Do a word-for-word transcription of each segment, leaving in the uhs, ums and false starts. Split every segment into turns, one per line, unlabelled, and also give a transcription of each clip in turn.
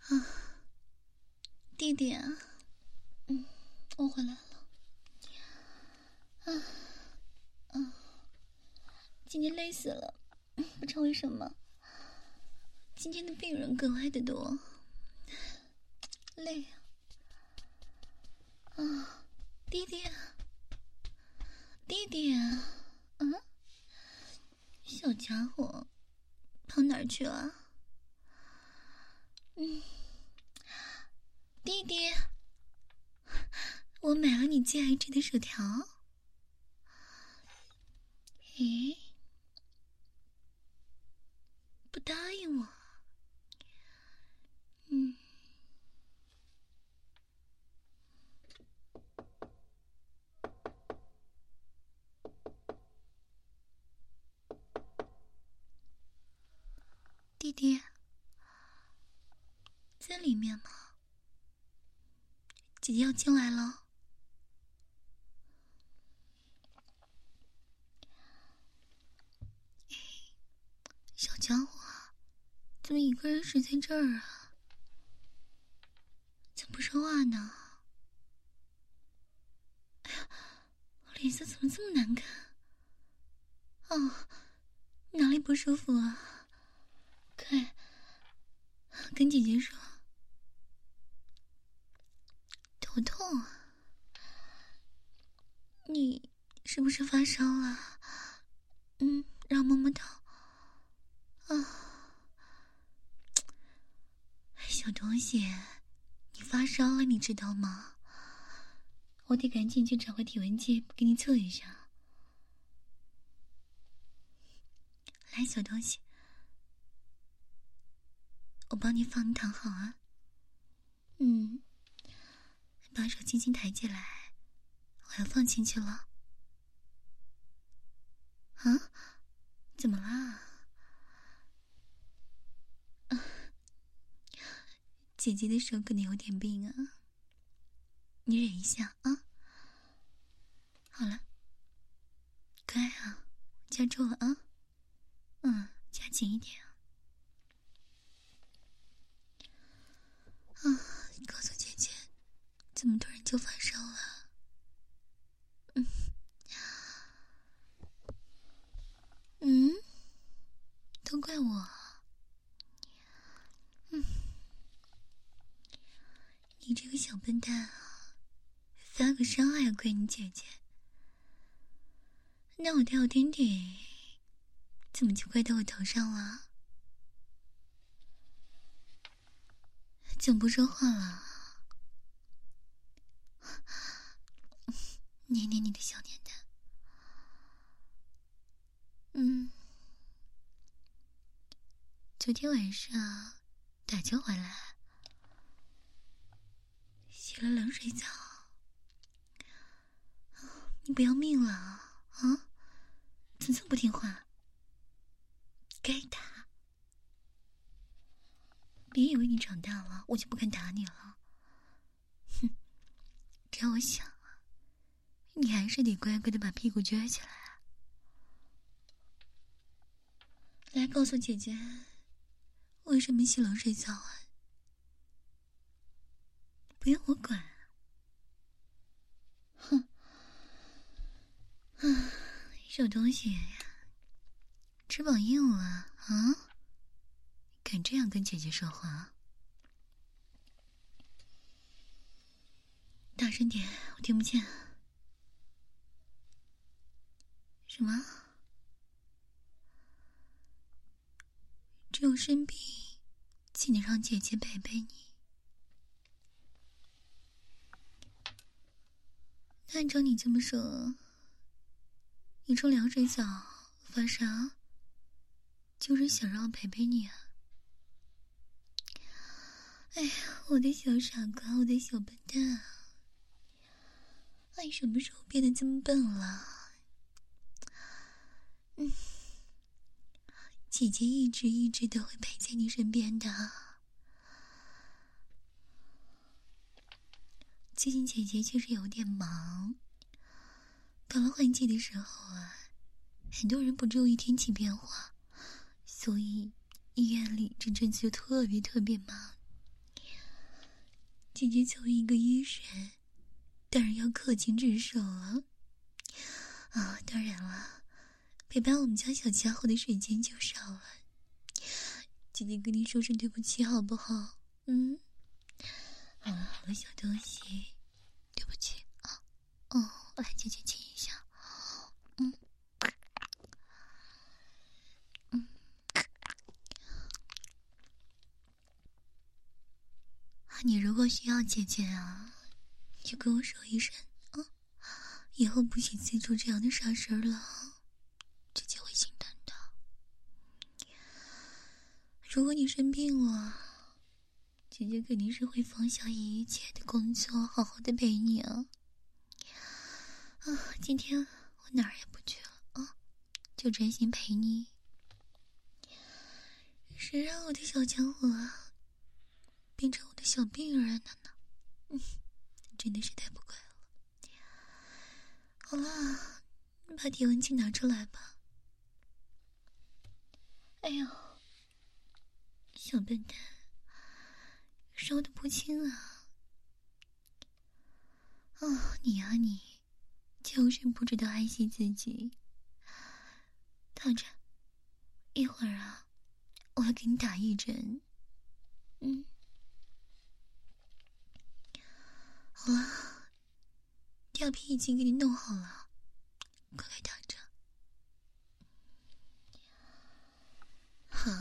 啊，弟弟啊，嗯，我回来了。啊啊，今天累死了，不知道为什么，今天的病人格外的多，累啊！啊，弟弟，弟弟啊，嗯，小家伙，跑哪儿去了？嗯，弟弟，我买了你最爱吃的薯条。咦，不答应我？嗯。弟弟，在里面吗？姐姐要进来了。小家伙，怎么一个人睡在这儿啊？怎么不说话呢？哎呀，我脸色怎么这么难看？哦，哪里不舒服啊？快跟姐姐说。头痛啊？你是不是发烧了？嗯，让摸摸头。啊，小东西，你发烧了，你知道吗？我得赶紧去找个体温计，给你测一下。来，小东西，我帮你放，你躺好啊。嗯，把手轻轻抬起来，我要放进去了。啊？怎么啦？啊，姐姐的手可能有点病啊，你忍一下啊。好了，乖啊，夹住了啊。嗯，夹紧一点啊。啊，告诉姐姐，怎么突然就发烧了？嗯，嗯，都怪我。嗯，你这个小笨蛋啊，发个烧还要怪你姐姐，那我掉丁丁怎么就怪到我头上了？怎么不说话了？捏捏你的小脸蛋。嗯，昨天晚上打球回来，洗了冷水澡。你不要命了啊？怎么这么不听话？该打！别以为你长大了，我就不敢打你了。哼，只要我想啊，你还是得乖乖的把屁股撅起来。来，告诉姐姐，为什么洗冷水澡啊？不用我管。哼，啊，小东西，翅膀硬了啊？敢这样跟姐姐说话？大声点，我听不见。什么？只有生病才能让姐姐陪陪你。那按照你这么说，你冲凉水澡发烧，就是想让我陪陪你啊？哎呀，我的小傻瓜，我的小笨蛋啊！你什么时候变得这么笨了？嗯，姐姐一直一直都会陪在你身边的。最近姐姐确实有点忙，到了换季的时候啊，很多人不注意天气变化，所以医院里这阵子就特别特别忙。 姐姐作为一个医生，当然要恪尽职守了。啊，当然了，陪伴我们家小家伙的时间就少了。姐姐跟你说声对不起好不好？嗯，好了好了，小东西，对不起啊。哦，来，姐姐亲一下。嗯嗯，你如果需要姐姐啊，就跟我说一声啊，以后不许再做这样的傻事儿了，姐姐会心疼的。如果你生病了，姐姐肯定是会放下一切的工作，好好的陪你啊。啊，今天我哪儿也不去了啊，就专心陪你。谁让我的小家伙啊变成我的小病人了呢？嗯，真的是太不乖了。好了，把体温计拿出来吧。哎呦，小笨蛋，烧得不轻啊！哦，你啊你，就是不知道爱惜自己。躺着，一会儿啊，我要给你打一针。嗯，好了，吊瓶已经给你弄好了，快来躺着。好，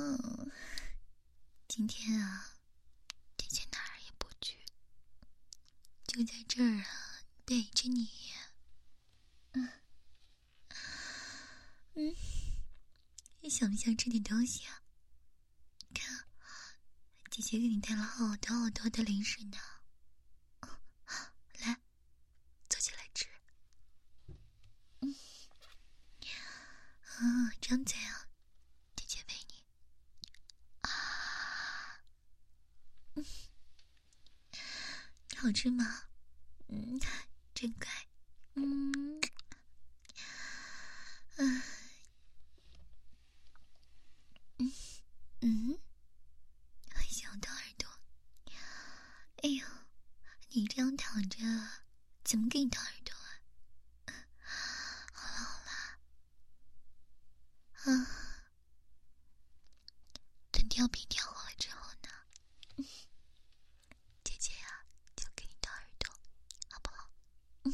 今天啊，姐姐哪儿也不去，就在这儿啊，陪着你。嗯嗯，你想不想吃点东西啊？看，姐姐给你带了好多好多的零食呢。来，坐起来吃。嗯，啊，张嘴啊，姐姐喂你。啊，嗯，好吃吗？嗯，真乖。嗯，啊，嗯嗯，小的耳朵。哎呦，你这样躺着，怎么给你掏耳朵啊？好了好了，啊，等吊瓶吊好了之后呢，嗯，姐姐呀、啊、就给你掏耳朵，好不好？嗯，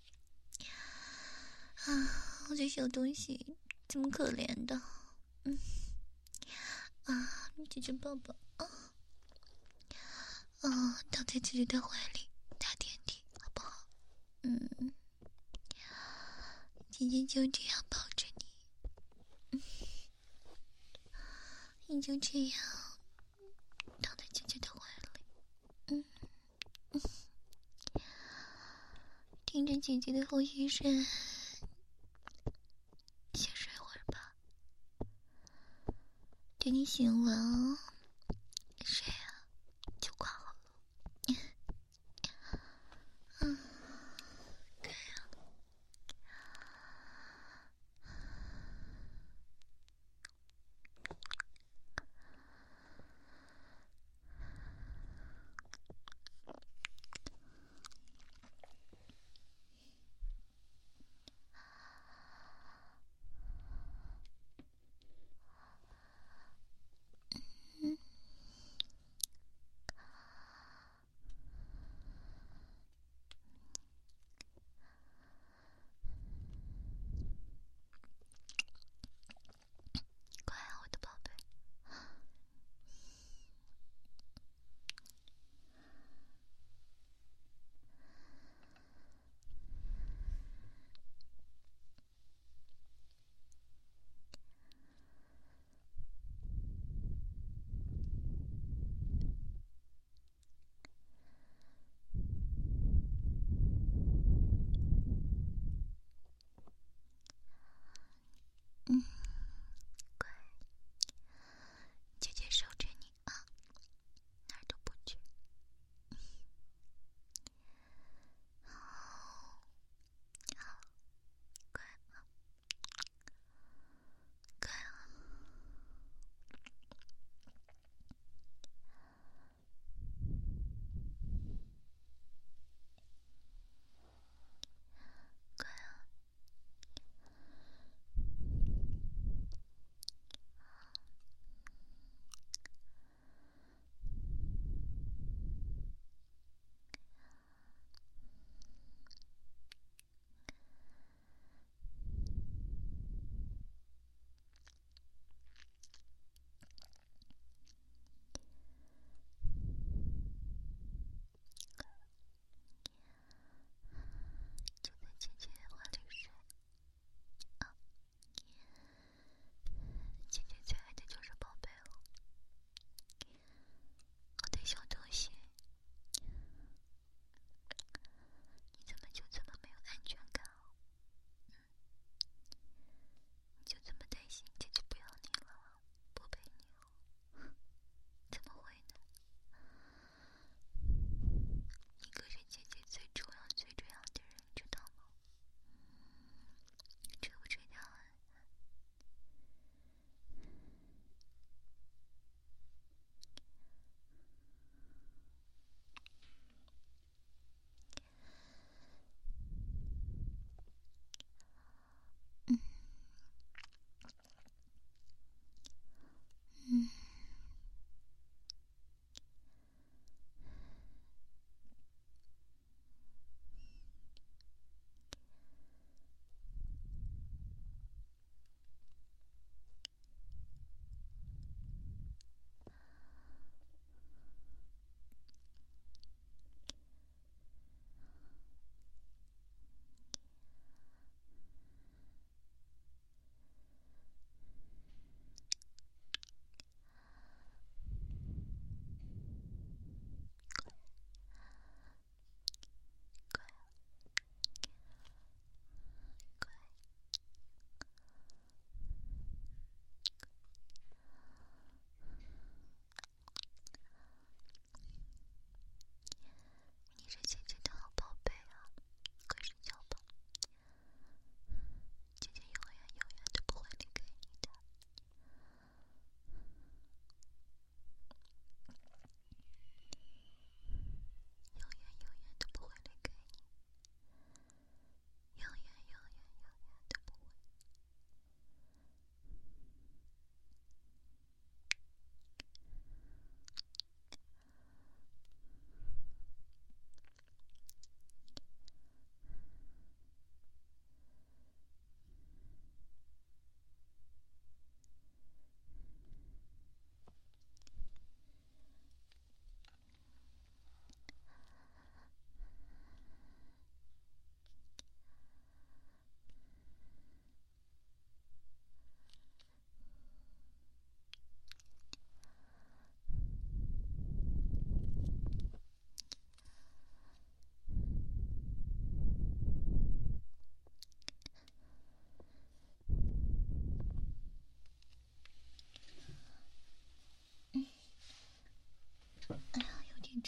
啊，我这小东西这么可怜的，嗯，啊，姐姐抱抱啊，啊，躺在姐姐的怀里打点滴，好不好？嗯，姐姐就这样抱着你。你就这样躺在姐姐的怀里，嗯嗯，听着姐姐的呼吸声，先睡会儿吧。等你醒了哦，睡啊，就挂好了。嗯，对呀。嗯，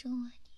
住我你。